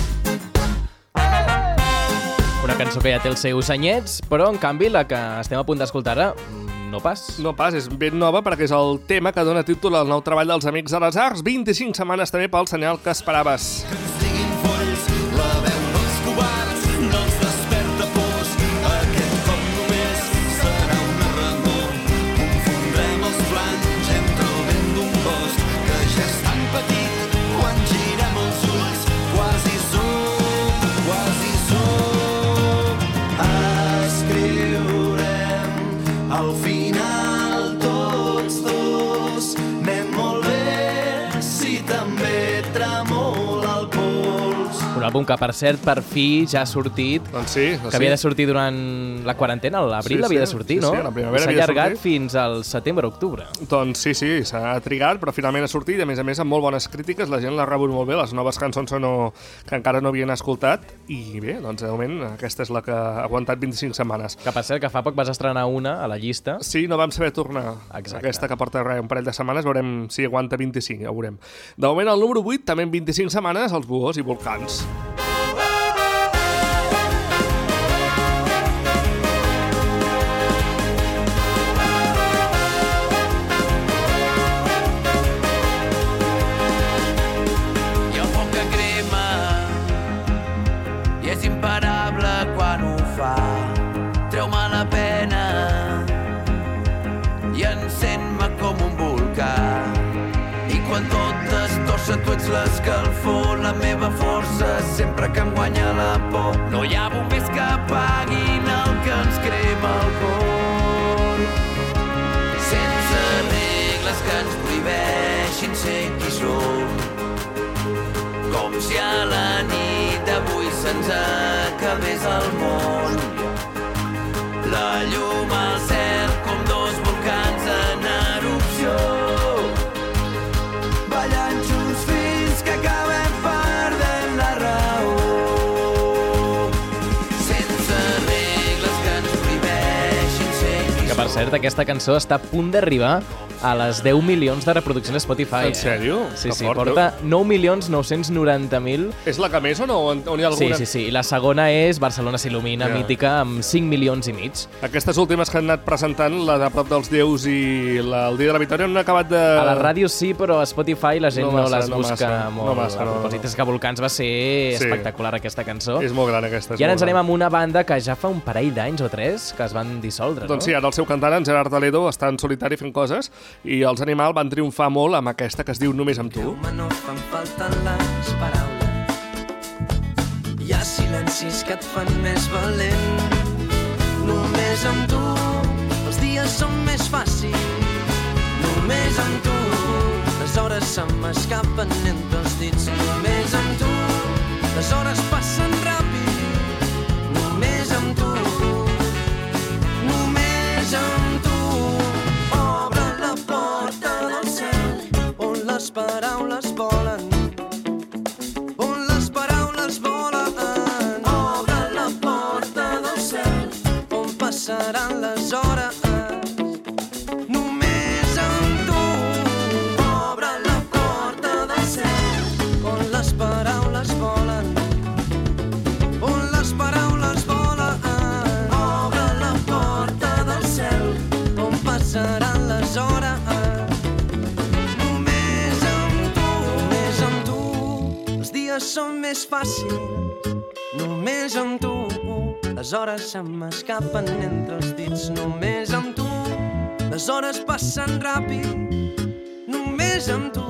Una cançó que ja té els seus anyets, però en canvi la que estem a punt d'escoltar ara no pas. No pas, és ben nova perquè és el tema que dona títol al nou treball dels Amics de les Arts. 25 setmanes també pel senyal que esperaves. Que ens diguin folls, la veu dels covards no ens desperta pors. Aquest cop només serà una remor. Confondrem els plans entre el vent d'un bosc que ja és tan petit quan girem els ulls. Quasi som, quasi som. Al final tots dos anem molt bé si també tremola el pols. Un àlbum que, per cert, per fi ja ha sortit. Doncs sí. Que havia de sortir durant la quarantena, a l'abril havia de sortir, no? Sí, la primavera s'ha havia allargat sortit fins al setembre-octubre. Doncs sí, s'ha trigat, però finalment ha sortit, a més amb molt bones crítiques, la gent l'ha rebut molt bé, les noves cançons que encara no havien escoltat, i bé, doncs de moment aquesta és la que ha aguantat 25 setmanes. Que per cert, que fa poc vas estrenar una a la llista. Sí, no vam saber tornar. Exacte. Aquesta que porta un parell de setmanes, veurem si aguanta 25, ja ho veurem. De moment, el número 8, també en 25 setmanes, els Búhos i Volcans. Tu ets l'escalfor, la meva força, sempre que em guanya la por. No hi ha bombers que apaguin el que ens crema el cor. Sense regles que ens prohibeixin ser qui som. Com si a la nit d'avui se'ns acabés el món. La llum al cel com dos volcans en erupció. Ballant junts fins que acabem perdent la raó. Sense regles que ens prohibeixin ser qui som. Que, per cert, aquesta cançó està a punt d'arribar a les 10 milions de reproduccions a Spotify. En sèrio? Sí, porta 9.990.000. És la que més o no? On hi ha alguna? Sí. I la segona és Barcelona s'il·lumina, mítica, amb 5 milions i mig. Aquestes últimes que han anat presentant, la de Prop dels Déus i el Dia de la Victòria, no han acabat de... A la ràdio sí, però a Spotify la gent no les busca molt. No massa, a propòsit, és que Volcans va ser espectacular, aquesta cançó. És molt gran, aquesta. I ara ens anem amb una banda que ja fa un parell d'anys o 3 que es van dissoldre, no? Doncs sí, ara el seu cantant, en Gerard Toledo, està en solitari fent coses, i els Animal van triomfar molt amb aquesta que es diu Només amb tu. Creu-me, no fan falta les paraules. Hi ha silencis que et fan més valent. Només amb tu els dies són més fàcils. Només amb tu les hores se m'escapen entre els dits. Només amb tu les hores passen ràpid. passaran les hores. Només amb tu. Obre la porta del cel on les paraules volen. On les paraules volen. Obre la porta del cel on passaran les hores. Només amb tu. Els dies són més fàcils. Només amb tu. Les hores se m'escapen entre els dits. Només amb tu. Les hores passen ràpid. Només amb tu.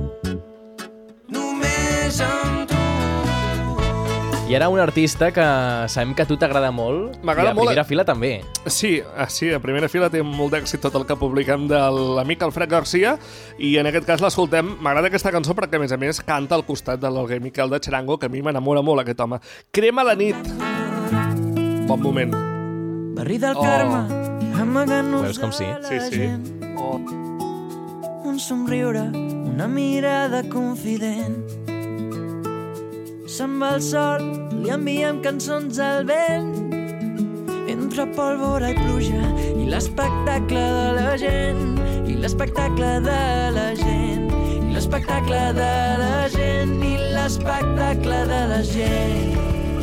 Només amb tu. I ara un artista que sabem que a tu t'agrada molt. M'agrada molt. I a molt. primera fila també. Sí, a primera fila té molt d'èxit tot el que publiquem de l'amic Alfred Garcia i en aquest cas l'escoltem. M'agrada aquesta cançó perquè a més canta al costat de l'Olguer Miquel de Charango, que a mi m'enamora molt aquest home. Crema la nit. Bon moment. Barri del Carme, amagant-nos Veus com sí? de la gent. Un somriure, una mirada confident. Se'n va el sol, li enviem cançons al vent. Entre pólvora i pluja i l'espectacle de la gent. I l'espectacle de la gent. I l'espectacle de la gent. I l'espectacle de la gent.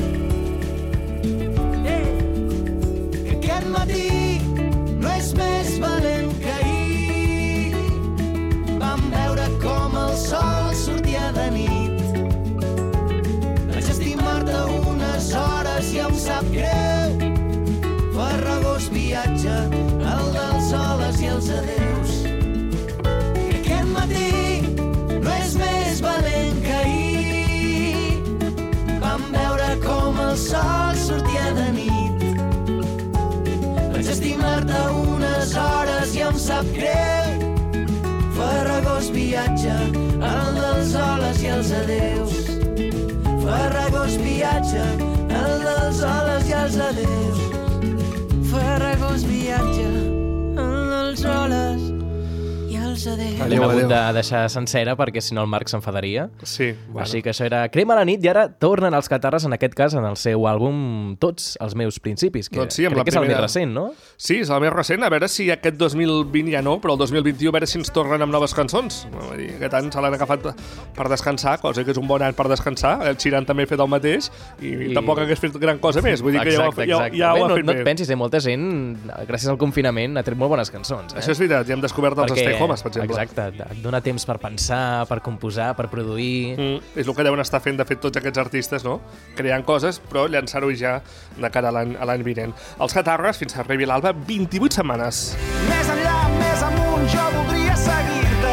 Que aquest matí no és més valent que ahir. Vam veure com el sol sortia de nit. Vaig estimar-te unes hores i em sap greu. Farragós viatge, el dels soles i els adeus. Que aquest matí no és més valent que ahir. Vam veure com el sol sortia de nit. Vaig estimar-te unes hores i em sap greu. Farragós viatge, el dels soles i els adeus. Farragós viatge, el dels soles i els adeus. Farragós viatge, el dels soles i els adeus. L'hem hagut de deixar sencera perquè si no el Marc s'enfadaria. Sí, bueno. Així que això era Crema la nit i ara tornen els Catarres, en aquest cas, en el seu àlbum Tots els meus principis, que Doncs sí, amb crec que és el primera... més recent, no? Sí, és el més recent. A veure si aquest 2020 ja no, però el 2021 a veure si ens tornen amb noves cançons. Vull dir, aquest any se l'han agafat per descansar, cosa que és un bon any per descansar. El Chiran també ha fet el mateix i tampoc hagués fet gran cosa més. Vull dir que exacte. ja ho ha fet no bé. et pensis, molta gent, gràcies al confinament, ha tret molt bones cançons. Això és veritat, ja hem descobert els Stay Homes, per exemple. Exacte, et dona temps per pensar, per composar, per produir... És el que deuen estar fent, de fet, tots aquests artistes, no? Creant coses, però llançar-ho ja de cara a l'any vinent. Els Catarres, fins que arribi l'alba, 28 setmanes. Més enllà, més amunt, jo voldria seguir-te.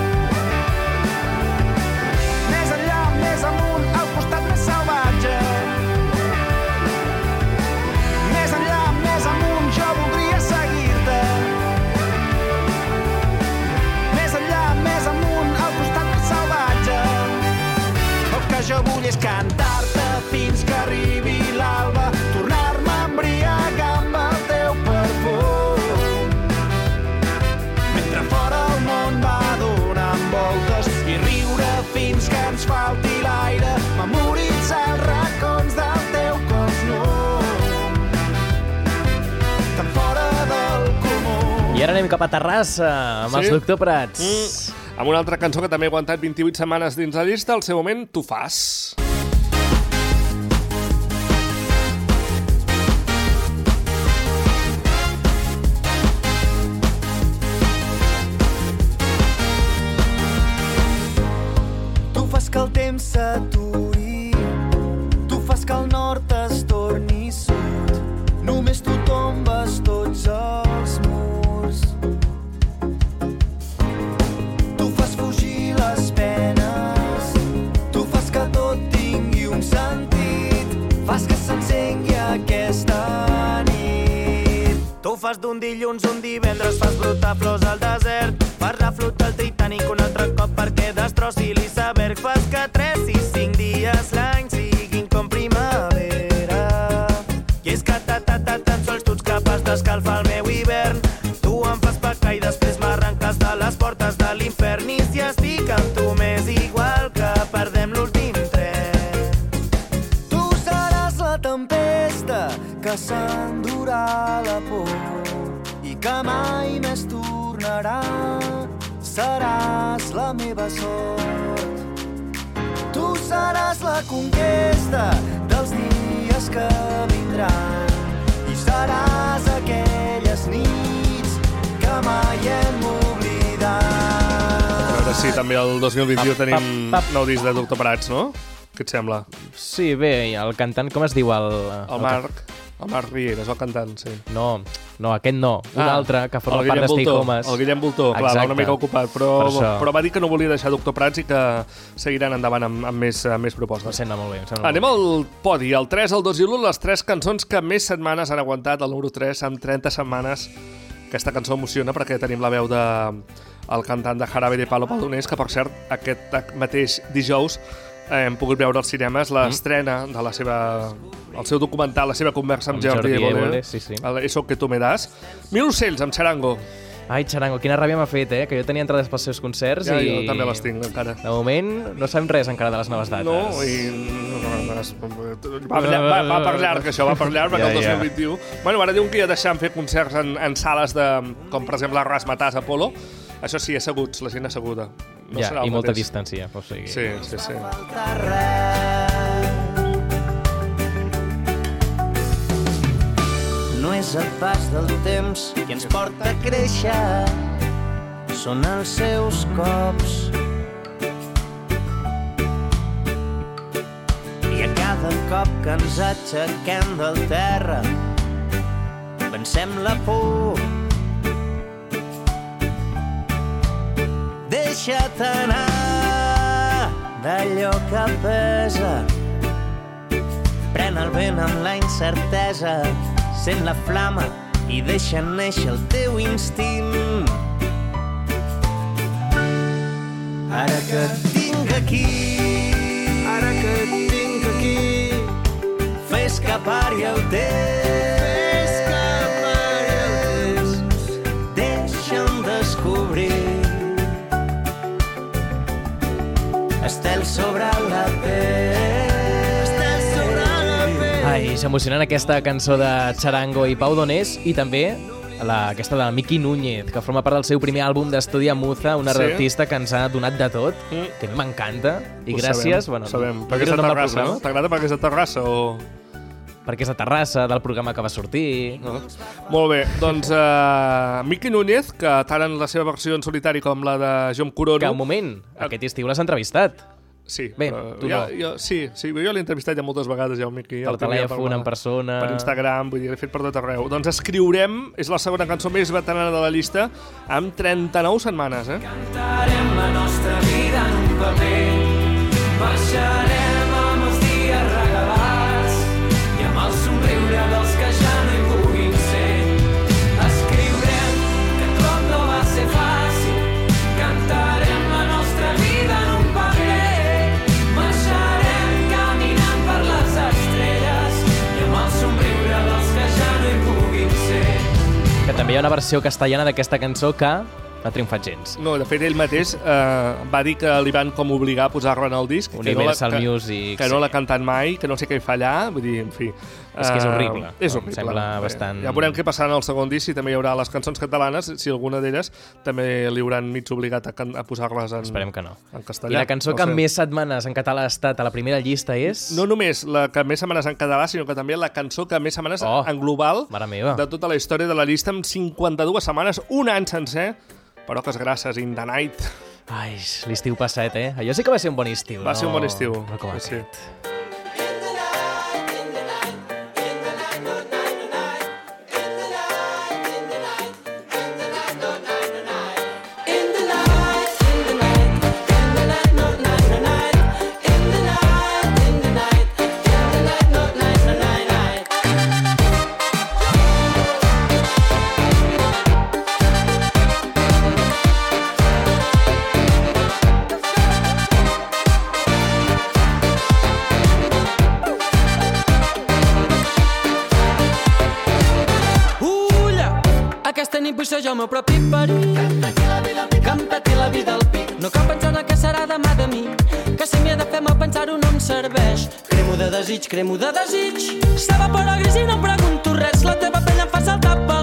Més enllà, més amunt, al costat més salvatge. Més enllà, més amunt, jo voldria seguir-te. Més enllà, més amunt, al costat més salvatge. El que jo vull és cantar-te fins que arribi l'alba, tornar-me a embriagar amb el teu perfum. Mentre fora el món va donant voltes i riure fins que ens falti l'aire, memoritzar els racons del teu cos nu. Tan fora del comú. I ara anem cap a Terrassa, amb els Doctor Prats. Amb una altra cançó que també ha aguantat 28 setmanes dins la llista, al seu moment, Tu fas. Tu fas que el temps s'aturi, tu fas que el nord es torni sud, només tu tombes tots els murs. Tu fas fugir les penes, tu fas que tot tingui un sentit, fas que s'encengui aquesta nit. Tu fas d'un dilluns un divendres, fas brotar flors al desert, fas reflotar el Titanic un altre cop perquè destrossi l'iceberg, fas que 3 i 5 dies l'any siguin com primavera. I és que tan sols tu ets capaç d'escalfar el meu hivern. Tu em fas pecar i després m'arrenques de les portes de l'infern. I si estic amb tu m'és igual que perdem l'últim tren. Tu seràs la tempesta que s'endurà la por i que mai més tornarà. Seràs la meva sort. Tu seràs la conquesta dels dies que vindran i seràs aquelles nits que mai hem oblidat. A veure si també el 2021 tenim nou disc de Doctor Prats, no? Què et sembla? Sí, bé, el cantant, com es diu? El Marc Riera, és el cantant, sí. No, aquest no. Un altre que forma part de Stay Homes. El Guillem Voltó, clar, l'ha una mica ocupat, però va dir que no volia deixar Doctor Prats i que seguiran endavant amb més propostes. Em sembla molt bé. Anem al podi. El 3, el 2 i l'1, les 3 cançons que més setmanes han aguantat. El número 3, amb 30 setmanes. Aquesta cançó emociona perquè tenim la veu del cantant de Jarabe de Palo Paldonés, que per cert, aquest mateix dijous hem pogut veure als cinemes l'estrena de el seu documental, la seva conversa amb Jordi Évole, sí. Eso que tu me das. 1000 ocells, amb Charango. Ai, Charango, quina ràbia m'ha fet, que jo tenia entrades pels seus concerts i... Jo també les tinc, encara. De moment no sabem res encara de les noves dates. No, i... Va per llarg, això, va per llarg, perquè el 2021... Bueno, ara diuen que ja deixem fer concerts en sales com per exemple Razzmatazz Apolo. Això sí, asseguts, la gent asseguda. No serà el i molta mateix. distància. O sigui... Sí. No és el pas del temps que ens porta a créixer, són els seus cops. I a cada cop que ens aixequem del terra, vencem la por. Deixa't anar d'allò que pesa, pren el vent amb la incertesa, sent la flama i deixa néixer el teu instint. Ara que et tinc aquí, fes escapar-hi el temps, deixa'm descobrir estel sobre la pell. Ai, s'emocionant aquesta cançó de Charango i Pau Donés i també aquesta de Miki Núñez, que forma part del seu primer àlbum d'estudi a Muza, un artista que ens ha donat de tot, que a mi m'encanta, i gràcies... Sabem. Perquè és de Terrassa, no? T'agrada perquè és de Terrassa o...? Perquè és de Terrassa, del programa que va sortir... Molt bé, doncs Miki Núñez, que tant en la seva versió en solitari com la de Jom Corona... Que un moment, aquest estiu l'has entrevistat. Sí, bé, tu no. Sí, jo l'he entrevistat ja moltes vegades, ja el Miki. Per telèfon, en persona... Per Instagram, vull dir, l'he fet per tot arreu. Doncs escriurem, és la segona cançó més veterana de la llista, amb 39 setmanes, Cantarem la nostra vida en un paper, marxarem amb els dies regalats i amb el somriure dels que ja no hi puguin ser. Escriurem que tot no va ser fàcil, cantarem la nostra vida en un paper, marxarem caminant per les estrelles i amb el somriure dels que ja no hi puguin ser. Que també hi ha una versió castellana d'aquesta cançó que no ha triomfat gens. No, de fet, ell mateix va dir que li van com obligar a posar-la en el disc. Universal Music. Que no l'ha cantat mai, que no sé què hi fa allà. Vull dir, en fi... És que és horrible. És horrible. Sembla bastant... Ja veurem què passarà en el segon disc, si també hi haurà les cançons catalanes, si alguna d'elles també li hauran mig obligat a posar-les en, esperem que no. En castellà. I la cançó que més setmanes en català ha estat a la primera llista és... No només la que més setmanes en català, sinó que també la cançó que més setmanes en global de tota la història de la llista, amb 52 setmanes, un any sencer. Però que gràcies, In the Night. Ai, l'estiu passat, Allò sí que va ser un bon estiu, Va ser un bon estiu. No com aquest. Jo meu propi perill, que em peti la vida al pic. No cal pensar en què serà demà de mi, que si m'hi he de fer mal pensar-ho no em serveix. Cremo de desig, S'evapora gris i no em pregunto res, la teva pell em fa saltar pel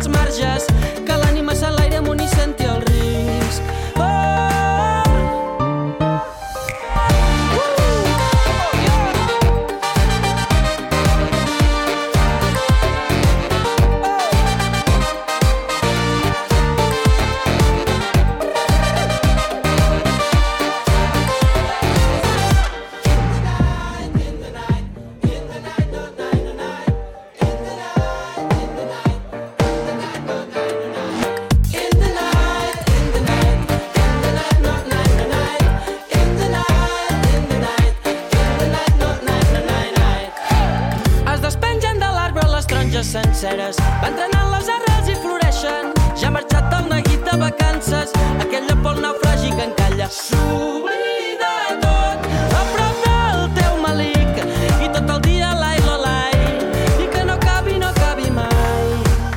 vacances, aquell lloc pel naufragi que encalla. S'oblida tot a prop del teu malic i tot el dia lai lo lai i que no acabi mai.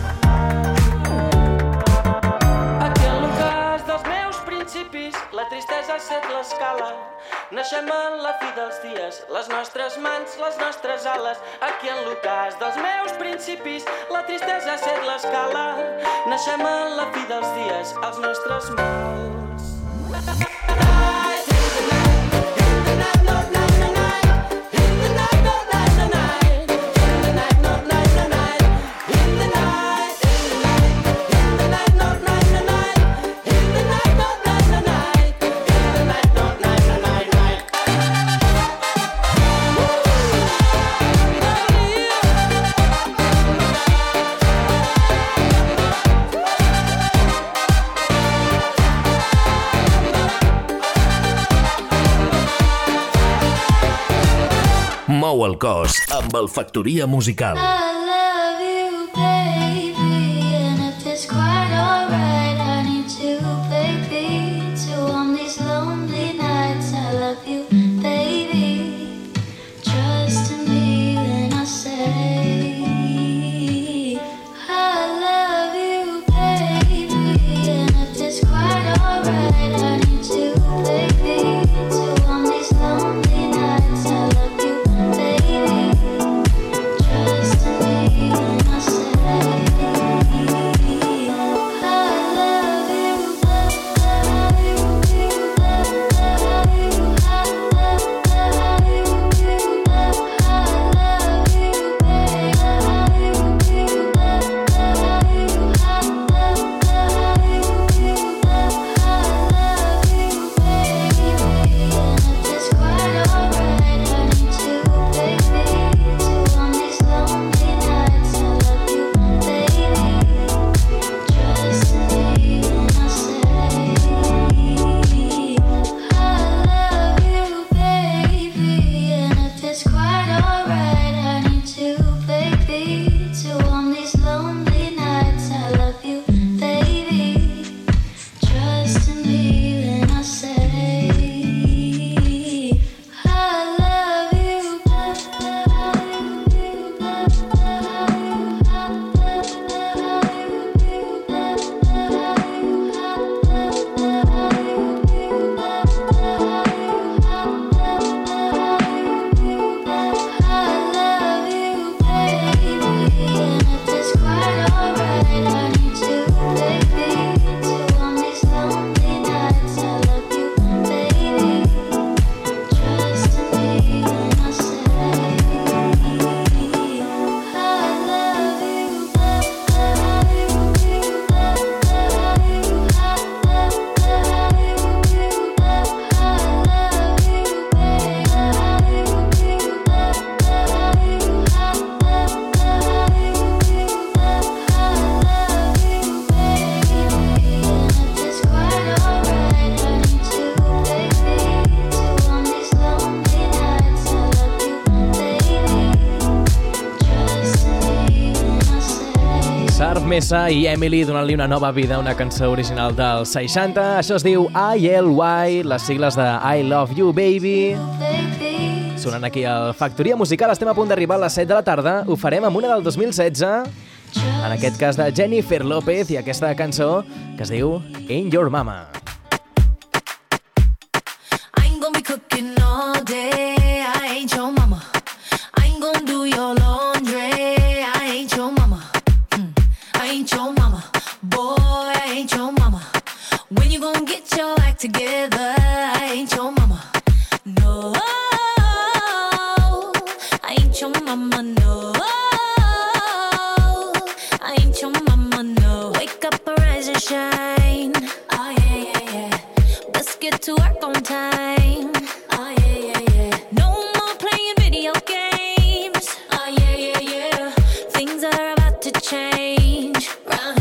Aquí en l'ocàs dels meus principis la tristesa ha set l'escala. Naixem en la fi dels dies, les nostres mans, les nostres ales. Aquí en l'ocàs dels meus principis la tristesa ha set l'escala. Naixem en la fi dels dies, els nostres mals. Mou el cos amb el Factoria Musical. I love you, baby, and if it's quite alright, I need to, baby, to warm these lonely nights. I love you, baby, trust in me when I say I love you, baby, and if it's quite alright, I need to, baby, to warm these lonely nights. I love you. Mesa i Emily donant-li una nova vida a una cançó original dels 60. Això es diu ILY, les sigles de I Love You Baby. Sonant aquí al Factoria Musical, estem a punt d'arribar a les 7 de la tarda. Ho farem amb una del 2016, en aquest cas de Jennifer López, i aquesta cançó que es diu In Your Mama. I ain't gonna be cooking all day, I ain't your mama. I ain't gonna do your laundry, I ain't your mama. I ain't your mama, boy, I ain't your mama. When you gonna get your act together, I ain't your mama. No, I ain't your mama, no. I ain't your mama, no. Wake up, arise and shine. Oh yeah, yeah, yeah. Let's get to work on time. Oh yeah, yeah, yeah. No more playing video games. Oh yeah, yeah, yeah. Things are about to change. Round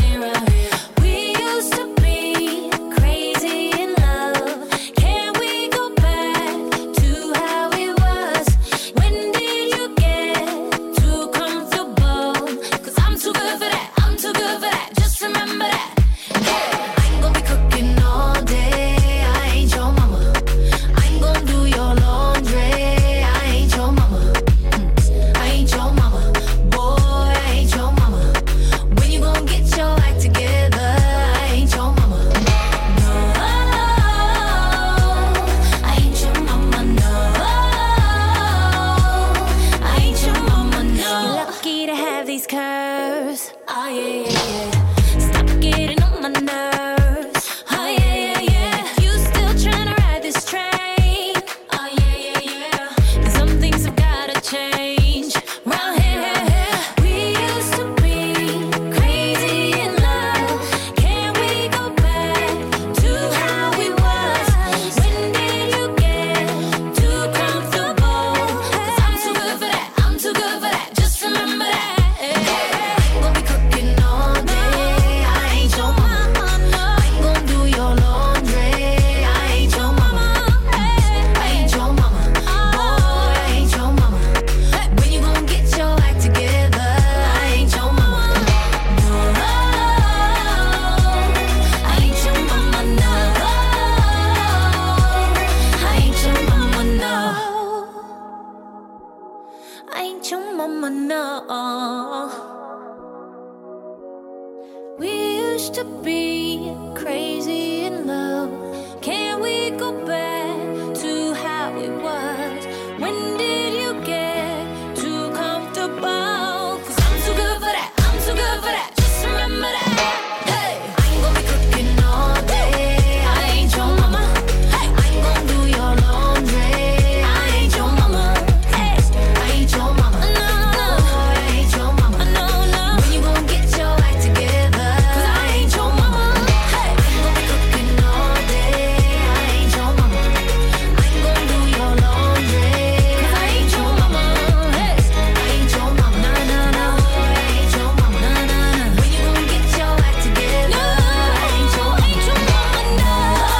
used to be crazy in love. Can we go back to how it was? When did you get too comfortable? 'Cause I'm too good for that, I'm too good for that. Just remember that. Hey, I ain't gonna be cooking all day. I ain't your mama. Hey, I ain't gonna do your laundry. I ain't your mama. Hey, I ain't your mama. No, no, I ain't your mama. No, no. When you gonna get your act together? 'Cause I ain't your mama. Hey, I ain't gonna be cooking all day. I ain't your mama. I ain't gonna do your laundry. 'Cause I ain't your mama. Hey, I ain't your mama. No, no, no. I ain't your mama. No, no, no. When you gonna get your act together? No, I ain't your mama. No,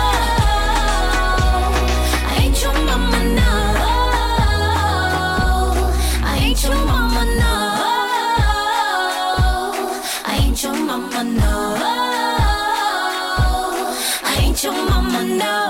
I ain't your mama. No, I ain't your mama. No, I ain't your mama. No, I ain't your mama. No.